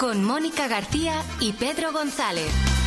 con Mónica García y Pedro González.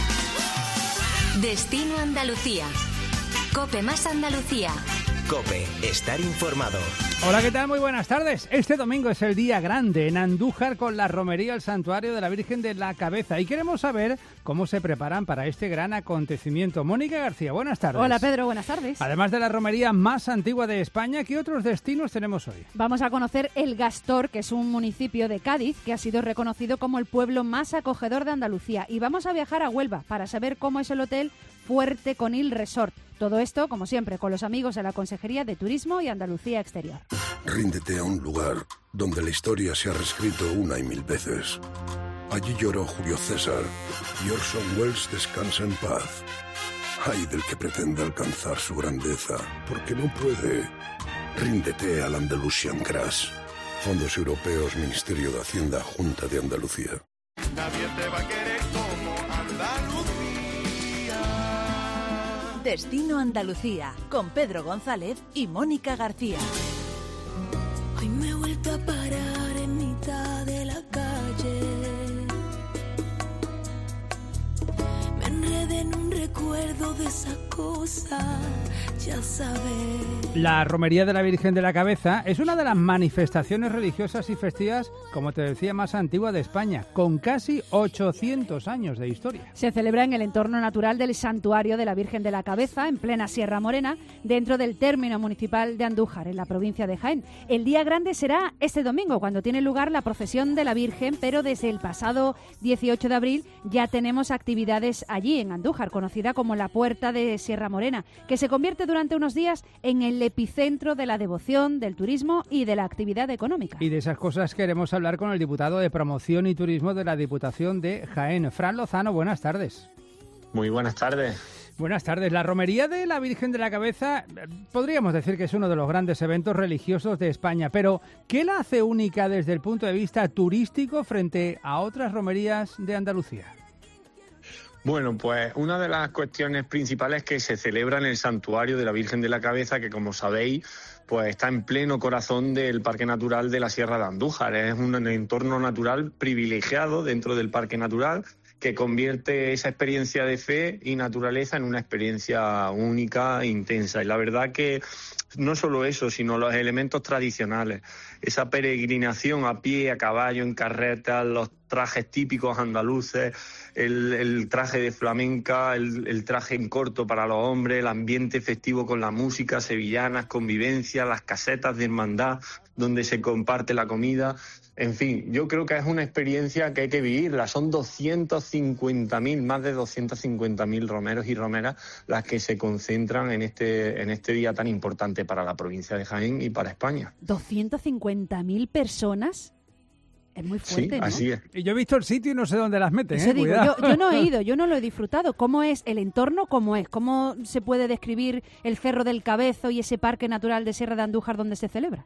Destino Andalucía. COPE más Andalucía. COPE, estar informado. Hola, ¿qué tal? Muy buenas tardes. Este domingo es el día grande en Andújar con la romería al Santuario de la Virgen de la Cabeza y queremos saber cómo se preparan para este gran acontecimiento. Mónica García, buenas tardes. Hola Pedro, buenas tardes. Además de la romería más antigua de España, ¿qué otros destinos tenemos hoy? Vamos a conocer El Gastor, que es un municipio de Cádiz que ha sido reconocido como el pueblo más acogedor de Andalucía. Y vamos a viajar a Huelva para saber cómo es el hotel Fuerte Conil Resort. Todo esto, como siempre, con los amigos de la Consejería de Turismo y Andalucía Exterior. Ríndete a un lugar donde la historia se ha reescrito una y mil veces. Allí lloró Julio César y Orson Welles descansa en paz. Ay del que pretenda alcanzar su grandeza, porque no puede. Ríndete al Andalusian Crash. Fondos Europeos, Ministerio de Hacienda, Junta de Andalucía. Nadie te va a querer como Andalucía. Destino Andalucía, con Pedro González y Mónica García. Hoy me he vuelto a parar en mitad de la calle. Me enredé en un recuerdo de esa cosa, ya sabes. La romería de la Virgen de la Cabeza es una de las manifestaciones religiosas y festivas, como te decía, más antigua de España, con casi 800 años de historia. Se celebra en el entorno natural del Santuario de la Virgen de la Cabeza, en plena Sierra Morena, dentro del término municipal de Andújar, en la provincia de Jaén. El día grande será este domingo, cuando tiene lugar la procesión de la Virgen, pero desde el pasado 18 de abril ya tenemos actividades allí, en Andújar, conocida como la Puerta de Sierra Morena, que se convierte durante unos días en el epicentro de la devoción, del turismo y de la actividad económica. Y de esas cosas queremos hablar con el diputado de Promoción y Turismo de la Diputación de Jaén, Fran Lozano. Buenas tardes. Muy buenas tardes. Buenas tardes. La romería de la Virgen de la Cabeza podríamos decir que es uno de los grandes eventos religiosos de España, pero ¿qué la hace única desde el punto de vista turístico frente a otras romerías de Andalucía? Bueno, pues una de las cuestiones principales es que se celebra en el Santuario de la Virgen de la Cabeza, que como sabéis, pues está en pleno corazón del Parque Natural de la Sierra de Andújar. Es un entorno natural privilegiado dentro del Parque Natural que convierte esa experiencia de fe y naturaleza en una experiencia única e intensa. Y la verdad que no solo eso, sino los elementos tradicionales, esa peregrinación a pie, a caballo, en carreta, los trajes típicos andaluces, el traje de flamenca, el traje en corto para los hombres, el ambiente festivo con la música sevillana, convivencia, las casetas de hermandad donde se comparte la comida. En fin, yo creo que es una experiencia que hay que vivirla. Son 250.000, más de 250.000 romeros y romeras las que se concentran en este día tan importante para la provincia de Jaén y para España. 250.000 personas. Es muy fuerte, sí, ¿no? Así es. Y yo he visto el sitio y no sé dónde las meten. Eso digo, Cuidado. yo no he ido, yo no lo he disfrutado. ¿Cómo es el entorno? ¿Cómo es? ¿Cómo se puede describir el Cerro del Cabezo y ese parque natural de Sierra de Andújar donde se celebra?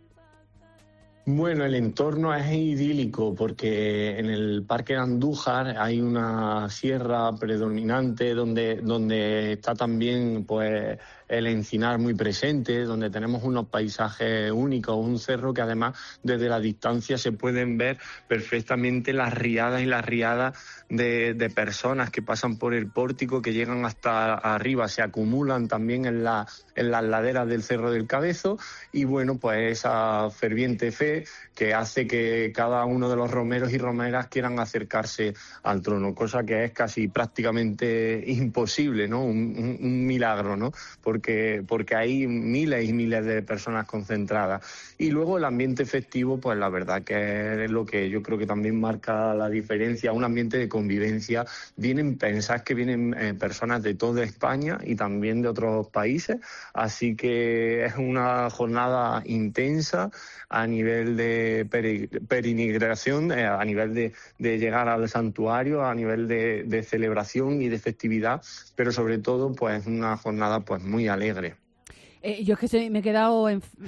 Bueno, el entorno es idílico porque en el Parque de Andújar hay una sierra predominante donde está también pues el encinar muy presente, donde tenemos unos paisajes únicos, un cerro que además desde la distancia se pueden ver perfectamente las riadas y las riadas de personas que pasan por el pórtico, que llegan hasta arriba, se acumulan también en las laderas del Cerro del Cabezo y bueno, pues esa ferviente fe que hace que cada uno de los romeros y romeras quieran acercarse al trono, cosa que es casi prácticamente imposible, ¿no? Un milagro, ¿no? Porque hay miles y miles de personas concentradas. Y luego el ambiente festivo, pues la verdad que es lo que yo creo que también marca la diferencia, un ambiente de convivencia. Pensad que vienen personas de toda España y también de otros países, así que es una jornada intensa a nivel de peregrinación, a nivel de llegar al santuario, a nivel de celebración y de festividad, pero sobre todo pues una jornada pues muy alegre. Yo es que me he quedado,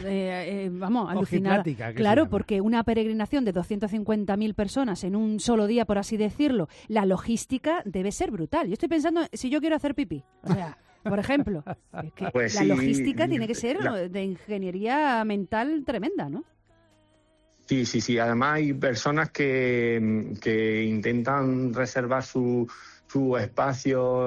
alucinada. Claro, porque una peregrinación de 250.000 personas en un solo día, por así decirlo, la logística debe ser brutal. Yo estoy pensando, si yo quiero hacer pipí, o sea, por ejemplo, es que pues la sí, logística tiene que ser de ingeniería mental tremenda, ¿no? Sí. Además hay personas que intentan reservar su espacio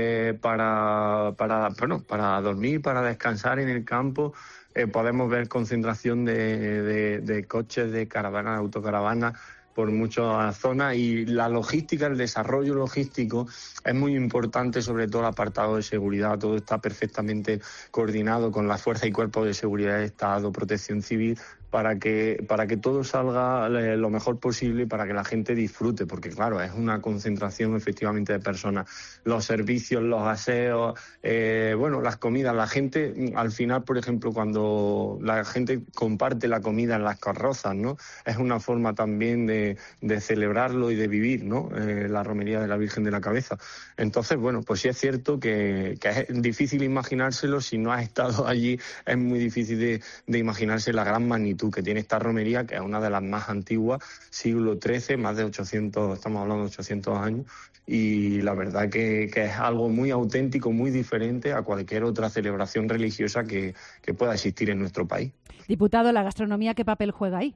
para dormir, para descansar en el campo. Podemos ver concentración de coches, de caravanas, autocaravanas por muchas zonas, y la logística, el desarrollo logístico es muy importante, sobre todo el apartado de seguridad. Todo está perfectamente coordinado con la Fuerza y Cuerpos de Seguridad del Estado, Protección Civil, para que todo salga lo mejor posible y para que la gente disfrute, porque claro, es una concentración efectivamente de personas. Los servicios, los aseos, las comidas, la gente, al final, por ejemplo, cuando la gente comparte la comida en las carrozas, ¿no? Es una forma también de celebrarlo y de vivir, ¿no? La romería de la Virgen de la Cabeza. Entonces, pues sí es cierto que es difícil imaginárselo. Si no has estado allí, es muy difícil de imaginarse la gran magnitud que tiene esta romería, que es una de las más antiguas, siglo XIII, más de 800, estamos hablando de 800 años, y la verdad que es algo muy auténtico, muy diferente a cualquier otra celebración religiosa que pueda existir en nuestro país. Diputado, ¿la gastronomía qué papel juega ahí?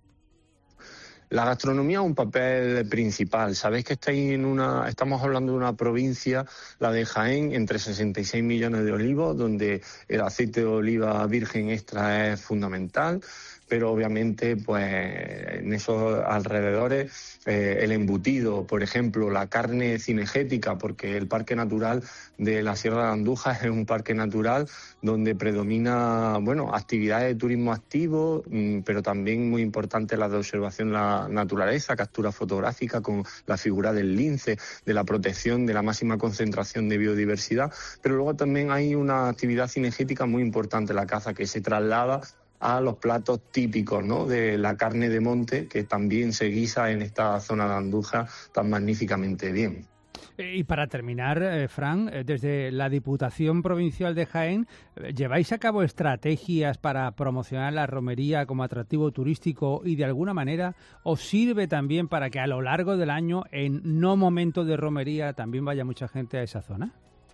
La gastronomía es un papel principal. Sabéis que estamos hablando de una provincia, la de Jaén, entre 66 millones de olivos, donde el aceite de oliva virgen extra es fundamental, pero obviamente pues en esos alrededores el embutido, por ejemplo, la carne cinegética, porque el Parque Natural de la Sierra de Andújar es un parque natural donde predomina, actividades de turismo activo, pero también muy importante las de observación de la naturaleza, captura fotográfica con la figura del lince, de la protección, de la máxima concentración de biodiversidad, pero luego también hay una actividad cinegética muy importante, la caza, que se traslada a los platos típicos, ¿no?, de la carne de monte, que también se guisa en esta zona de Andújar tan magníficamente bien. Y para terminar, Fran, desde la Diputación Provincial de Jaén, ¿lleváis a cabo estrategias para promocionar la romería como atractivo turístico y de alguna manera os sirve también para que a lo largo del año, en no momentos de romería, también vaya mucha gente a esa zona?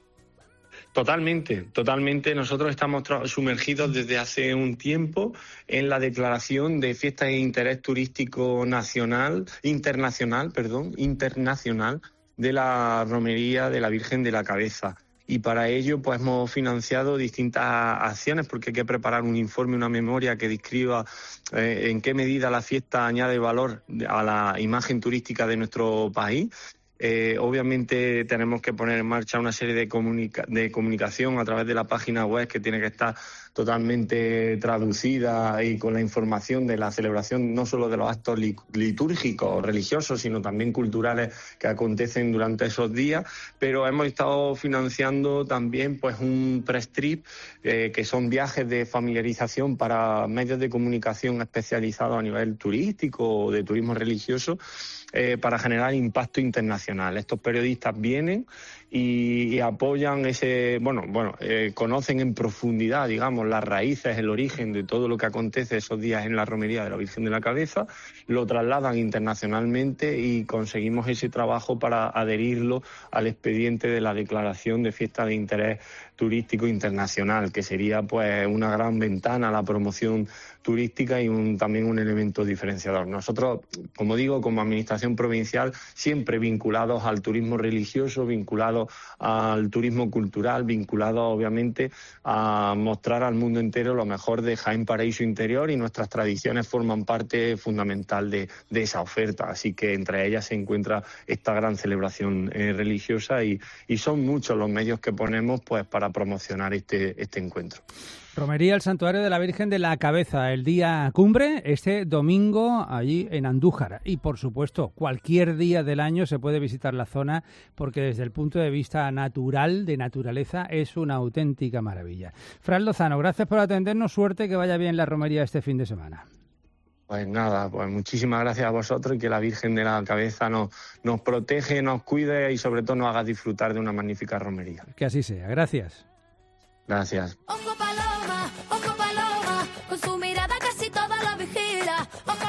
Totalmente. Nosotros estamos sumergidos desde hace un tiempo en la declaración de fiesta de interés turístico internacional de la romería de la Virgen de la Cabeza. Y para ello pues hemos financiado distintas acciones, porque hay que preparar un informe, una memoria que describa en qué medida la fiesta añade valor a la imagen turística de nuestro país. Obviamente tenemos que poner en marcha una serie de comunicación a través de la página web, que tiene que estar totalmente traducida y con la información de la celebración, no solo de los actos litúrgicos o religiosos, sino también culturales que acontecen durante esos días. Pero hemos estado financiando también pues un press trip, que son viajes de familiarización para medios de comunicación especializados a nivel turístico o de turismo religioso, para generar impacto internacional. Estos periodistas vienen y apoyan conocen en profundidad, digamos, las raíces, el origen de todo lo que acontece esos días en la romería de la Virgen de la Cabeza, lo trasladan internacionalmente y conseguimos ese trabajo para adherirlo al expediente de la declaración de fiesta de interés turístico internacional, que sería pues una gran ventana a la promoción turística y también un elemento diferenciador. Nosotros, como digo, como administración provincial, siempre vinculados al turismo religioso, vinculados al turismo cultural, vinculados obviamente a mostrar al mundo entero lo mejor de Jaén Paraíso Interior, y nuestras tradiciones forman parte fundamental de esa oferta. Así que entre ellas se encuentra esta gran celebración religiosa y son muchos los medios que ponemos pues para promocionar este encuentro. Romería el Santuario de la Virgen de la Cabeza, el día cumbre, este domingo allí en Andújar. Y por supuesto, cualquier día del año se puede visitar la zona, porque desde el punto de vista natural, de naturaleza, es una auténtica maravilla. Fran Lozano, gracias por atendernos, suerte, que vaya bien la romería este fin de semana. Pues nada, pues muchísimas gracias a vosotros, y que la Virgen de la Cabeza nos protege, nos cuide y sobre todo nos haga disfrutar de una magnífica romería. Que así sea, gracias. Gracias. Ojo paloma, con su mirada casi toda la vigila.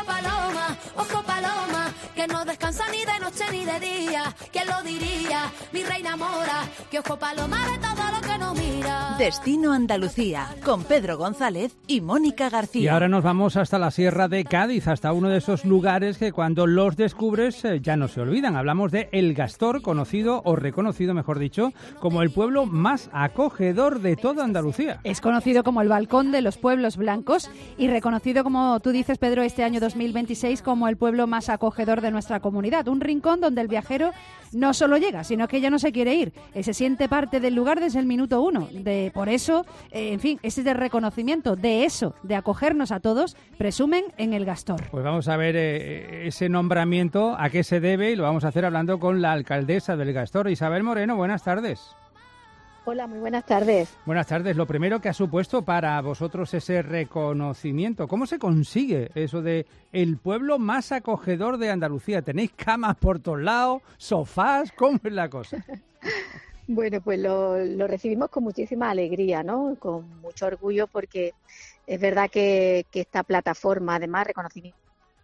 Ojo paloma, que no descansa ni de noche ni de día. ¿Quién lo diría? Mi reina mora, que ojo paloma de todo lo que no mira. Destino Andalucía, con Pedro González y Mónica García. Y ahora nos vamos hasta la Sierra de Cádiz, hasta uno de esos lugares que cuando los descubres ya no se olvidan. Hablamos de El Gastor, conocido o reconocido, mejor dicho, como el pueblo más acogedor de toda Andalucía. Es conocido como el balcón de los pueblos blancos y reconocido, como tú dices, Pedro, este año 2026 como el pueblo más acogedor de nuestra comunidad. Un rincón donde el viajero no solo llega, sino que ya no se quiere ir. Se siente parte del lugar desde el minuto uno. Por eso, en fin, ese es el reconocimiento de eso, de acogernos a todos, presumen en El Gastor. Pues vamos a ver ese nombramiento, a qué se debe, y lo vamos a hacer hablando con la alcaldesa del Gastor, Isabel Moreno. Buenas tardes. Hola, muy buenas tardes. Buenas tardes. Lo primero que ha supuesto para vosotros ese reconocimiento, ¿cómo se consigue eso de el pueblo más acogedor de Andalucía? ¿Tenéis camas por todos lados, sofás? ¿Cómo es la cosa? Bueno, pues lo recibimos con muchísima alegría, ¿no? Con mucho orgullo, porque es verdad que esta plataforma, además, reconocimiento,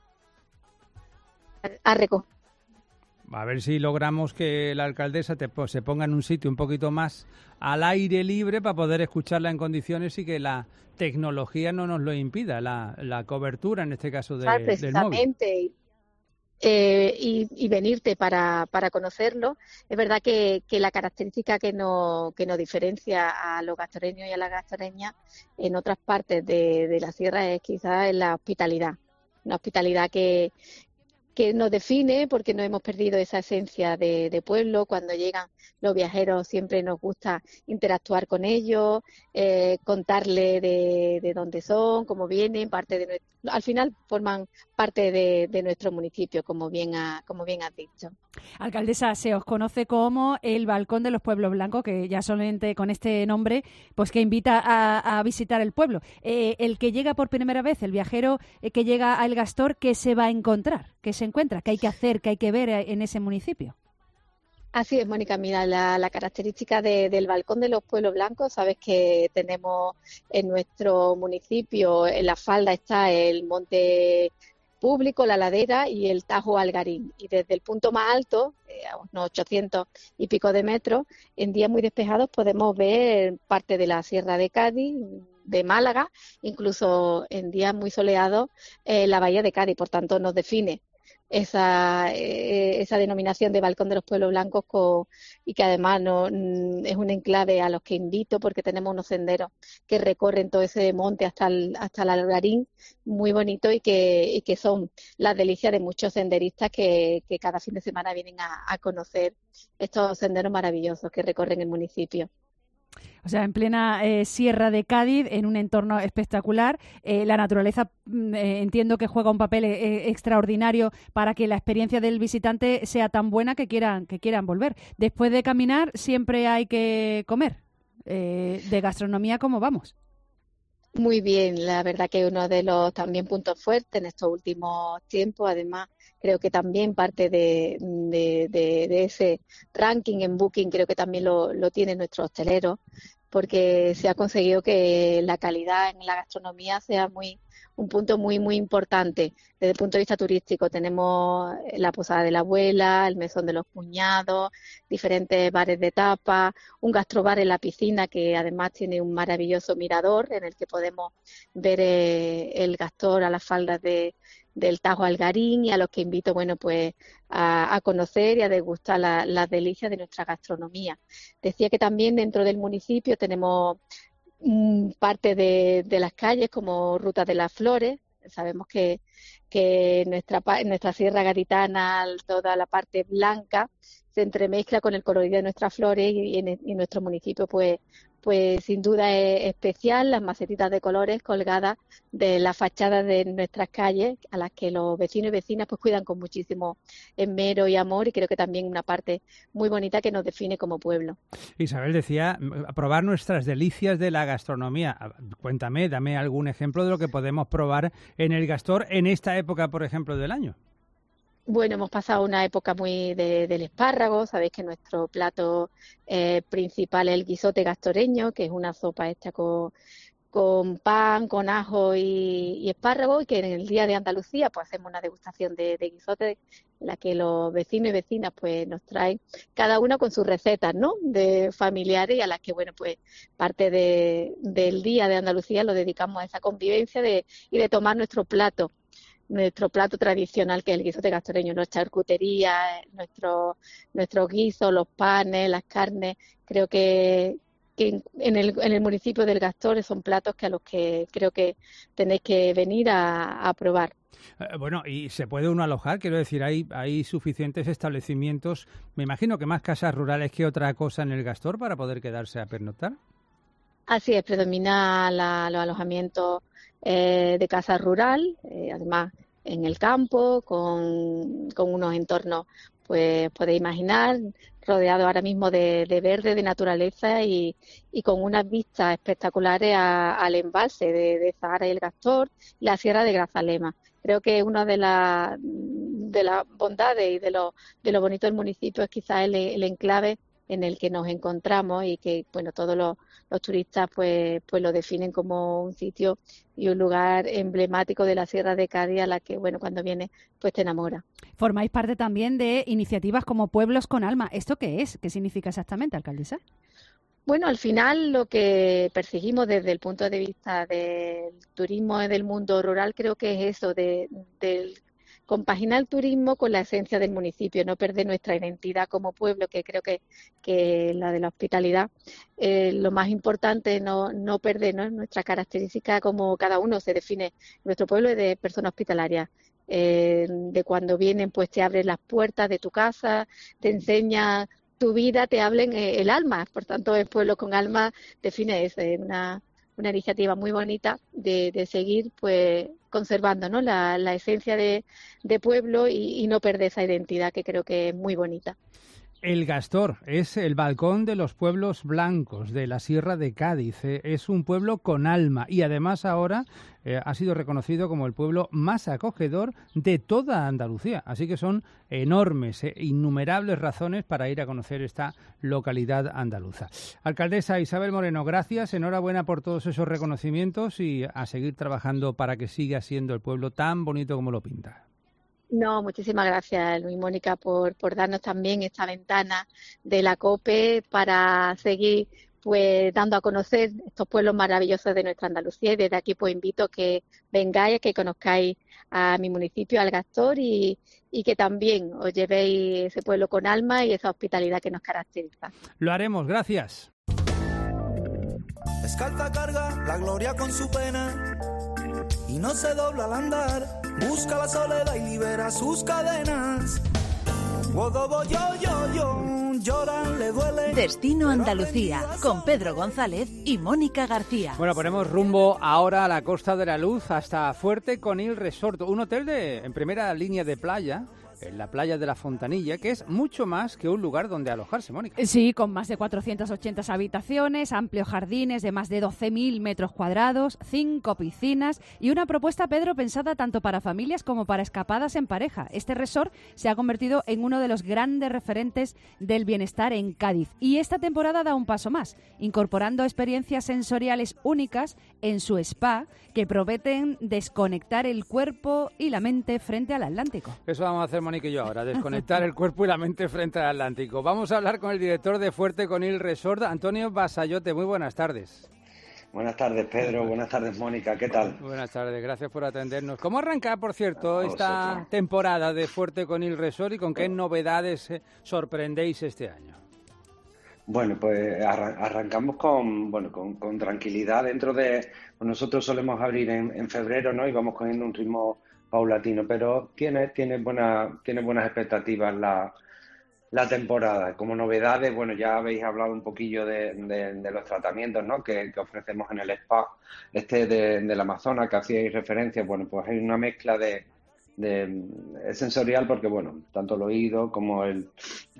ha recogido. A ver si logramos que la alcaldesa se ponga en un sitio un poquito más al aire libre para poder escucharla en condiciones y que la tecnología no nos lo impida, la cobertura en este caso del móvil. Precisamente, y venirte para conocerlo. Es verdad que la característica que nos diferencia a los gastoreños y a las gastoreñas en otras partes de la sierra es quizás la hospitalidad. Una hospitalidad que nos define, porque no hemos perdido esa esencia de pueblo. Cuando llegan los viajeros siempre nos gusta interactuar con ellos, contarle de dónde son, cómo vienen, al final forman parte de nuestro municipio, como bien has dicho. Alcaldesa, se os conoce como el balcón de los pueblos blancos, que ya solamente con este nombre, pues que invita a visitar el pueblo. El que llega por primera vez, el viajero que llega a El Gastor, ¿qué se va a encontrar? ¿Qué se encuentra? ¿Qué hay que hacer? ¿Qué hay que ver en ese municipio? Así es, Mónica. Mira, la característica del balcón de los pueblos blancos, sabes que tenemos en nuestro municipio, en la falda está el monte público, la ladera y el Tajo Algarín. Y desde el punto más alto, a unos 800 y pico de metros, en días muy despejados podemos ver parte de la Sierra de Cádiz, de Málaga, incluso en días muy soleados la Bahía de Cádiz. Por tanto, nos define esa denominación de balcón de los pueblos blancos, y que además es un enclave a los que invito, porque tenemos unos senderos que recorren todo ese monte hasta el Algarín, muy bonito, y que son las delicias de muchos senderistas que cada fin de semana vienen a conocer estos senderos maravillosos que recorren el municipio. O sea, en plena Sierra de Cádiz, en un entorno espectacular. La naturaleza entiendo que juega un papel extraordinario para que la experiencia del visitante sea tan buena que quieran volver. Después de caminar siempre hay que comer. De gastronomía, ¿cómo vamos? Muy bien, la verdad que uno de los también puntos fuertes en estos últimos tiempos, además creo que también parte de ese ranking en Booking, creo que también lo tienen nuestros hosteleros, porque se ha conseguido que la calidad en la gastronomía sea un punto muy, muy importante desde el punto de vista turístico. Tenemos la Posada de la Abuela, el Mesón de los Cuñados, diferentes bares de tapas, un gastrobar en la piscina que además tiene un maravilloso mirador en el que podemos ver el Gastor a las faldas del Tajo Algarín, y a los que invito, bueno, pues a conocer y a degustar las delicias de nuestra gastronomía. Decía que también dentro del municipio tenemos parte de las calles como Ruta de las Flores. Sabemos que en nuestra sierra gaditana toda la parte blanca se entremezcla con el colorido de nuestras flores, y en nuestro municipio pues sin duda es especial las macetitas de colores colgadas de la fachada de nuestras calles, a las que los vecinos y vecinas pues cuidan con muchísimo esmero y amor, y creo que también una parte muy bonita que nos define como pueblo. Isabel decía, probar nuestras delicias de la gastronomía. Cuéntame, dame algún ejemplo de lo que podemos probar en El Gastor en esta época, por ejemplo, del año. Bueno, hemos pasado una época muy del espárrago. Sabéis que nuestro plato principal es el guisote gastoreño, que es una sopa hecha con con pan, con ajo y espárrago, y que en el Día de Andalucía pues hacemos una degustación de guisotes, en la que los vecinos y vecinas pues nos traen cada uno con sus recetas, ¿no?, de familiares, y a las que, bueno, pues parte del Día de Andalucía lo dedicamos a esa convivencia y de tomar nuestro plato tradicional, que es el guisote castoreño, nuestra charcutería, nuestros guisos, los panes, las carnes. Creo que en el municipio del Gastor son platos a los que creo que tenéis que venir a probar. Bueno, ¿y se puede uno alojar? Quiero decir, hay suficientes establecimientos, me imagino que más casas rurales que otra cosa en el Gastor, para poder quedarse a pernoctar. Así es, predomina los alojamientos de casa rural, además en el campo, con unos entornos, pues podéis imaginar, rodeado ahora mismo de verde, de naturaleza, y con unas vistas espectaculares al embalse de Zahara y el Gastor, y la Sierra de Grazalema. Creo que una de las bondades y de lo bonito del municipio es quizás el enclave en el que nos encontramos, y que, bueno, todos los turistas pues lo definen como un sitio y un lugar emblemático de la Sierra de Cádiz, a la que, bueno, cuando vienes pues te enamora. Formáis parte también de iniciativas como Pueblos con Alma. ¿Esto qué es? ¿Qué significa exactamente, alcaldesa? Bueno, al final lo que perseguimos desde el punto de vista del turismo y del mundo rural, creo que es eso, del compaginar el turismo con la esencia del municipio, no perder nuestra identidad como pueblo, que creo que la de la hospitalidad, lo más importante, no perder, ¿no?, nuestra característica, como cada uno se define. Nuestro pueblo es de personas hospitalarias, de cuando vienen pues te abren las puertas de tu casa, te enseña tu vida, te hablen el alma. Por tanto, el Pueblo con Alma define eso, una iniciativa muy bonita de seguir pues conservando, ¿no?, la esencia de pueblo y no perder esa identidad, que creo que es muy bonita. El Gastor es el balcón de los pueblos blancos de la Sierra de Cádiz. Es un pueblo con alma, y además ahora ha sido reconocido como el pueblo más acogedor de toda Andalucía. Así que son enormes, innumerables razones para ir a conocer esta localidad andaluza. Alcaldesa Isabel Moreno, gracias, enhorabuena por todos esos reconocimientos, y a seguir trabajando para que siga siendo el pueblo tan bonito como lo pinta. No, muchísimas gracias, Luis, Mónica, por darnos también esta ventana de la COPE para seguir pues dando a conocer estos pueblos maravillosos de nuestra Andalucía, y desde aquí pues invito a que vengáis, que conozcáis a mi municipio, al Gastor, y que también os llevéis ese pueblo con alma y esa hospitalidad que nos caracteriza. Lo haremos, gracias. Descalza carga la gloria con su pena y no se dobla al andar, busca la soledad y libera sus cadenas. Lloran, le duele. Destino Andalucía, con Pedro González y Mónica García. Bueno, ponemos rumbo ahora a la Costa de la Luz, hasta Fuerte Conil Resort, un hotel en primera línea de playa, en la playa de la Fontanilla, que es mucho más que un lugar donde alojarse, Mónica. Sí, con más de 480 habitaciones, amplios jardines de más de 12.000 metros cuadrados, 5 piscinas y una propuesta, Pedro, pensada tanto para familias como para escapadas en pareja. Este resort se ha convertido en uno de los grandes referentes del bienestar en Cádiz, y esta temporada da un paso más, incorporando experiencias sensoriales únicas en su spa, que prometen desconectar el cuerpo y la mente frente al Atlántico. Eso vamos a hacer, Mónica y yo ahora, desconectar el cuerpo y la mente frente al Atlántico. Vamos a hablar con el director de Fuerte Conil Resort, Antonio Basayote. Muy buenas tardes. Buenas tardes, Pedro. Buenas tardes, Mónica. ¿Qué tal? Buenas tardes, gracias por atendernos. ¿Cómo arranca, por cierto, esta temporada de Fuerte Conil Resort, y con qué novedades sorprendéis este año? Bueno, pues arrancamos con tranquilidad. Dentro de nosotros solemos abrir en febrero, ¿no? Y vamos cogiendo un ritmo paulatino, pero tiene buenas expectativas la temporada. Como novedades, bueno, ya habéis hablado un poquillo de los tratamientos, ¿no?, que ofrecemos en el spa del Amazonas, que hacíais referencia. Bueno, pues hay una mezcla de sensorial, porque, bueno, tanto el oído como el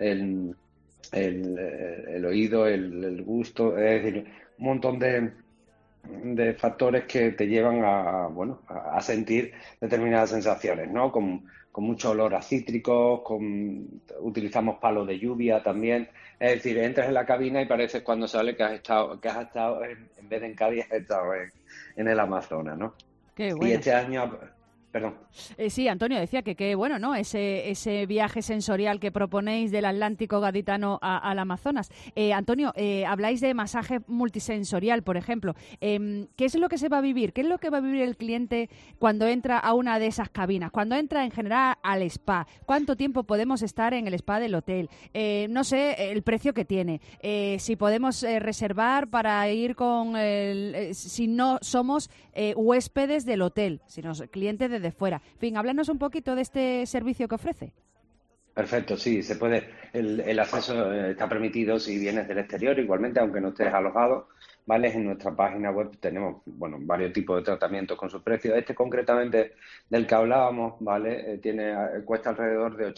oído, el gusto, es decir, un montón de factores que te llevan a sentir determinadas sensaciones, ¿no? Con mucho olor a cítricos, utilizamos palos de lluvia también. Es decir, entras en la cabina y pareces cuando sale que has estado en vez de en Cádiz, has estado el Amazonas, ¿no? Qué bueno. Y este año... Perdón. Sí, Antonio decía que qué bueno, ¿no? Ese viaje sensorial que proponéis del Atlántico gaditano al Amazonas. Antonio, habláis de masaje multisensorial, por ejemplo. ¿Qué es lo que se va a vivir? ¿Qué es lo que va a vivir el cliente cuando entra a una de esas cabinas? Cuando entra en general al spa. ¿Cuánto tiempo podemos estar en el spa del hotel? No sé el precio que tiene. Si podemos reservar para ir con si no somos huéspedes del hotel, sino clientes desde fuera. En fin, háblanos un poquito de este servicio que ofrece. Perfecto, sí, se puede. El acceso está permitido si vienes del exterior, igualmente, aunque no estés alojado, ¿vale? En nuestra página web tenemos, bueno, varios tipos de tratamientos con sus precios. Este concretamente del que hablábamos, ¿vale? Cuesta alrededor de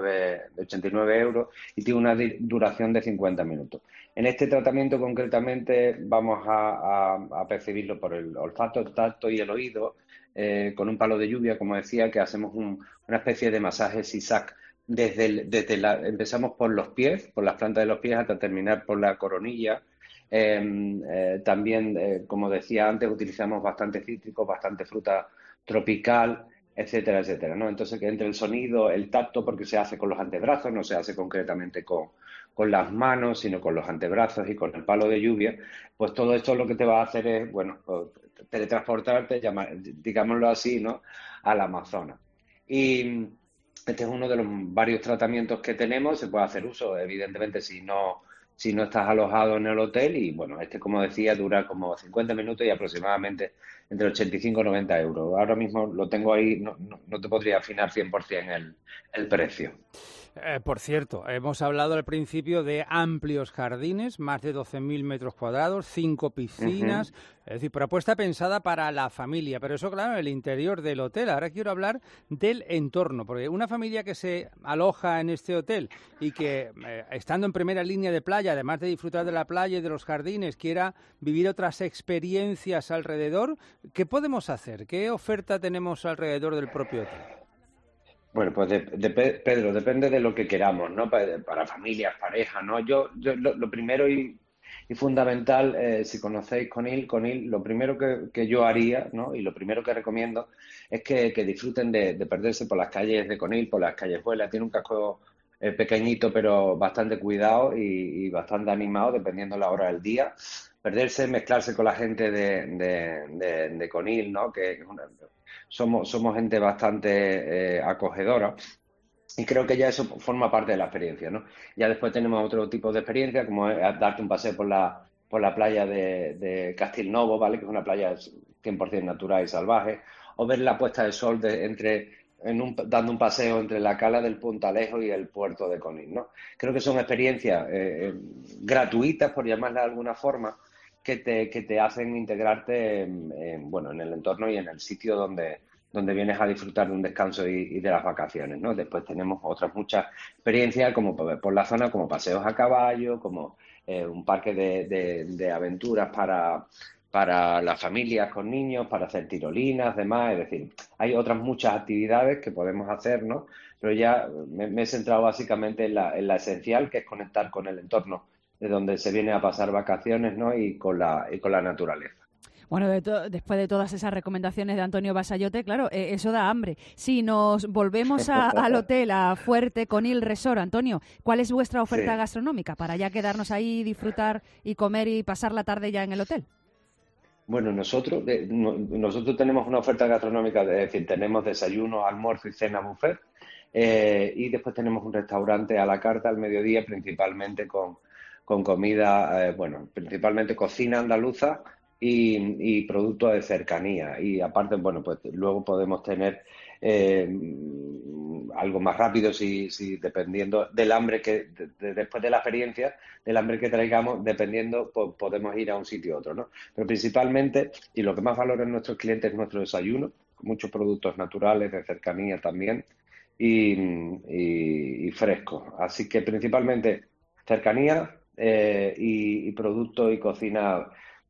89 euros y tiene una duración de 50 minutos. En este tratamiento concretamente vamos a percibirlo por el olfato, el tacto y el oído, con un palo de lluvia, como decía, que hacemos una especie de masaje zigzag. Empezamos por los pies, por las plantas de los pies, hasta terminar por la coronilla. También, como decía antes, utilizamos bastante cítrico, bastante fruta tropical, etcétera, etcétera, ¿no? Entonces, que entre el sonido, el tacto, porque se hace con los antebrazos, no se hace concretamente con las manos, sino con los antebrazos y con el palo de lluvia, pues todo esto lo que te va a hacer es, bueno, teletransportarte, digámoslo así, ¿no?, al Amazonas. Y este es uno de los varios tratamientos que tenemos. Se puede hacer uso, evidentemente, si no estás alojado en el hotel. Y bueno, como decía, dura como 50 minutos y aproximadamente entre 85 y 90 euros. Ahora mismo lo tengo ahí, no te podría afinar 100% el precio. Por cierto, hemos hablado al principio de amplios jardines, más de 12.000 metros cuadrados, 5 piscinas, es decir, propuesta pensada para la familia, pero eso, claro, en el interior del hotel. Ahora quiero hablar del entorno, porque una familia que se aloja en este hotel y que, estando en primera línea de playa, además de disfrutar de la playa y de los jardines, quiera vivir otras experiencias alrededor, ¿qué podemos hacer? ¿Qué oferta tenemos alrededor del propio hotel? Bueno, pues Pedro, depende de lo que queramos, ¿no? Para familias, parejas, ¿no? Yo lo primero y fundamental, si conocéis Conil, lo primero que yo haría, ¿no?, y lo primero que recomiendo es que disfruten de perderse por las calles de Conil, por las callejuelas. Tiene un casco pequeñito, pero bastante cuidado y bastante animado, dependiendo la hora del día. Perderse, mezclarse con la gente de Conil, ¿no?, que somos gente bastante acogedora, y creo que ya eso forma parte de la experiencia, ¿no? Ya después tenemos otro tipo de experiencia, como es darte un paseo por la playa de Castilnovo, ¿vale?, que es una playa 100% natural y salvaje, o ver la puesta de sol dando un paseo entre la cala del Puntalejo y el puerto de Conil, ¿no? Creo que son experiencias gratuitas, por llamarlas de alguna forma, que te hacen integrarte en el entorno y en el sitio donde vienes a disfrutar de un descanso y de las vacaciones, ¿no? Después tenemos otras muchas experiencias, como por la zona, como paseos a caballo, como un parque de aventuras para las familias con niños, para hacer tirolinas, demás. Es decir, hay otras muchas actividades que podemos hacer, ¿no? Pero ya me he centrado básicamente en la esencial, que es conectar con el entorno de donde se viene a pasar vacaciones, ¿no?, y con la naturaleza. Bueno, después de todas esas recomendaciones de Antonio Basayote, claro, eso da hambre. Si nos volvemos al hotel, a Fuerte Conil Resort, Antonio, ¿cuál es vuestra oferta gastronómica para ya quedarnos ahí, disfrutar y comer y pasar la tarde ya en el hotel? Bueno, nosotros tenemos una oferta gastronómica, es decir, tenemos desayuno, almuerzo y cena buffet, y después tenemos un restaurante a la carta al mediodía, principalmente con comida, principalmente cocina andaluza y productos de cercanía. Y aparte, bueno, pues luego podemos tener algo más rápido si dependiendo del hambre después de la experiencia, del hambre que traigamos, dependiendo, pues podemos ir a un sitio u otro, ¿no? Pero principalmente, y lo que más valoran nuestros clientes es nuestro desayuno, con muchos productos naturales, de cercanía también, y frescos. Así que principalmente cercanía, y producto y cocina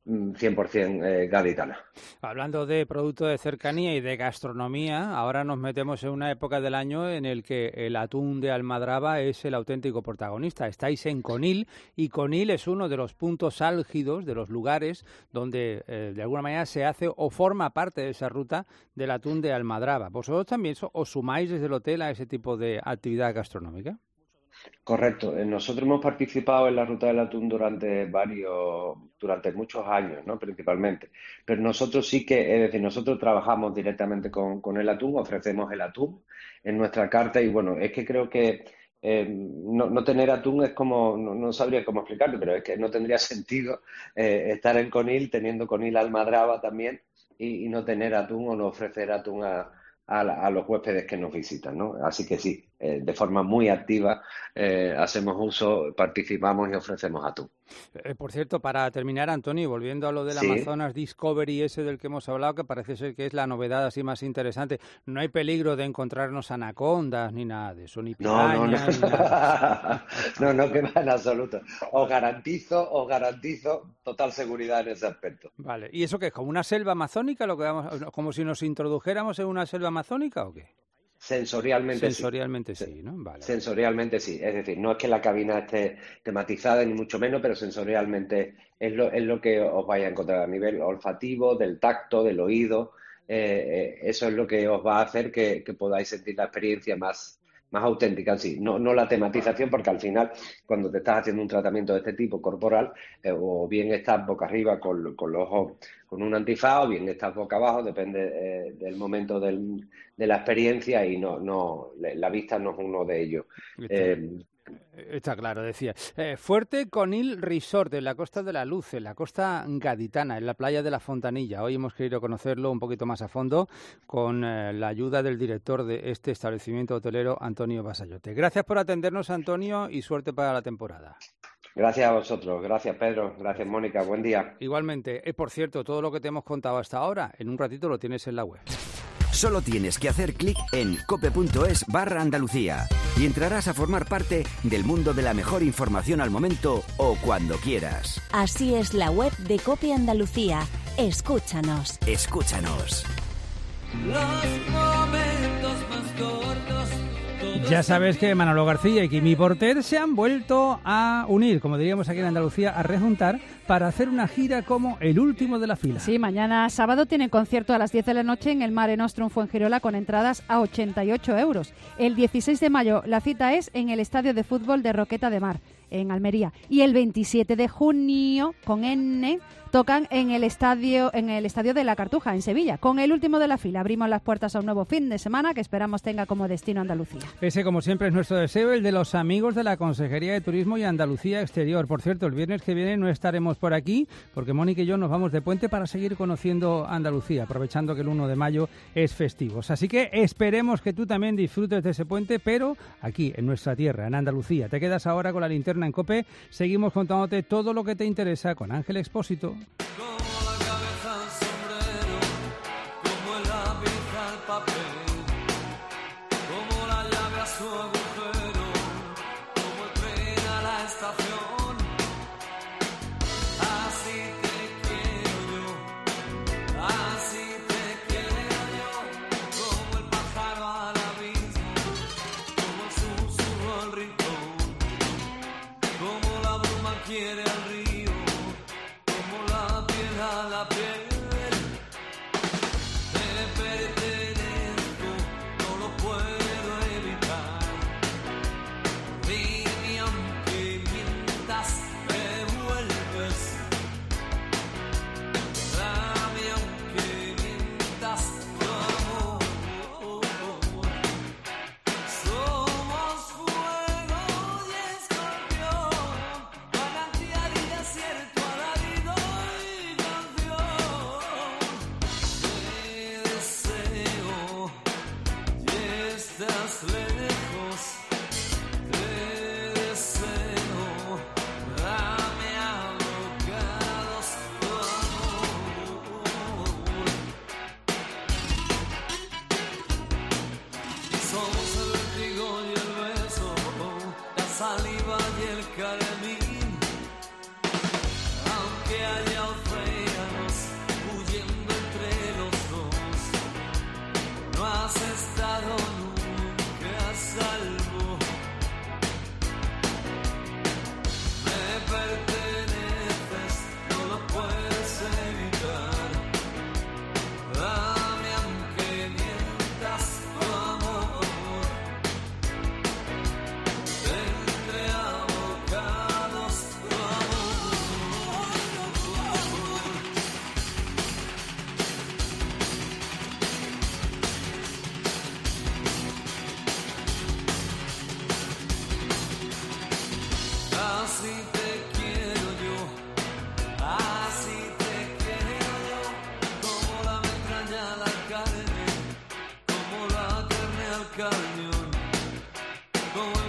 100% gaditana. Hablando de productos de cercanía y de gastronomía, ahora nos metemos en una época del año en el que el atún de almadraba es el auténtico protagonista. Estáis en Conil y Conil es uno de los puntos álgidos, de los lugares donde de alguna manera se hace o forma parte de esa ruta del atún de almadraba. ¿Vosotros también os sumáis desde el hotel a ese tipo de actividad gastronómica? Correcto. Nosotros hemos participado en la ruta del atún durante muchos años, ¿no? Principalmente. Pero nosotros sí que, es decir, nosotros trabajamos directamente con el atún, ofrecemos el atún en nuestra carta y bueno, es que creo que no tener atún es como, no sabría cómo explicarlo, pero es que no tendría sentido estar en Conil teniendo Conil almadraba también y no tener atún o no ofrecer atún a los huéspedes que nos visitan, ¿no? Así que sí, de forma muy activa hacemos uso, participamos y ofrecemos atún. Por cierto, para terminar, Antonio, volviendo a lo del Amazonas Discovery ese del que hemos hablado, que parece ser que es la novedad así más interesante, no hay peligro de encontrarnos anacondas ni nada de eso, ni pirañas, no. Ni nada. No, que va en absoluto. Os garantizo total seguridad en ese aspecto. Vale, ¿y eso qué es? ¿Como una selva amazónica? ¿Como si nos introdujéramos en una selva amazónica o qué? Sensorialmente sí, ¿no? Vale. Sensorialmente sí, es decir, no es que la cabina esté tematizada ni mucho menos, pero sensorialmente es lo que os vais a encontrar a nivel olfativo, del tacto, del oído. Eso es lo que os va a hacer que podáis sentir la experiencia más auténtica en sí, no la tematización, porque al final cuando te estás haciendo un tratamiento de este tipo corporal, o bien estás boca arriba con los ojos con un antifaz, o bien estás boca abajo, depende del momento de la experiencia y la vista no es uno de ellos. Está claro, decía. Fuerte Conil Resort, en la Costa de la Luz, en la costa gaditana, en la playa de la Fontanilla. Hoy hemos querido conocerlo un poquito más a fondo con la ayuda del director de este establecimiento hotelero, Antonio Basayote. Gracias por atendernos, Antonio, y suerte para la temporada. Gracias a vosotros, gracias Pedro, gracias Mónica, buen día. Igualmente, por cierto, todo lo que te hemos contado hasta ahora, en un ratito lo tienes en la web. Solo tienes que hacer clic en cope.es/Andalucía y entrarás a formar parte del mundo de la mejor información al momento o cuando quieras. Así es la web de Cope Andalucía. Escúchanos. Escúchanos. Los momentos más cortos. Ya sabes que Manolo García y Quimi Porter se han vuelto a unir, como diríamos aquí en Andalucía, a rejuntar para hacer una gira como el último de la fila. Sí, mañana sábado tienen concierto a las 10 de la noche en el Mare Nostrum Fuengirola con entradas a 88 euros. El 16 de mayo la cita es en el Estadio de Fútbol de Roqueta de Mar, en Almería. Y el 27 de junio, con N, tocan en el estadio de La Cartuja, en Sevilla. Con el último de la fila abrimos las puertas a un nuevo fin de semana que esperamos tenga como destino Andalucía. Ese, como siempre, es nuestro deseo, el de los amigos de la Consejería de Turismo y Andalucía Exterior. Por cierto, el viernes que viene no estaremos por aquí porque Mónica y yo nos vamos de puente para seguir conociendo Andalucía, aprovechando que el 1 de mayo es festivo. Así que esperemos que tú también disfrutes de ese puente, pero aquí, en nuestra tierra, en Andalucía. Te quedas ahora con la linterna en COPE. Seguimos contándote todo lo que te interesa con Ángel Expósito. Como la cabeza al sombrero, como el lápiz al papel, como la llave a su agujero, como el tren a la estación. Así te quiero yo, como el pájaro al abismo, como el susurro al rincón, como la bruma quiere al río, como la piedra como el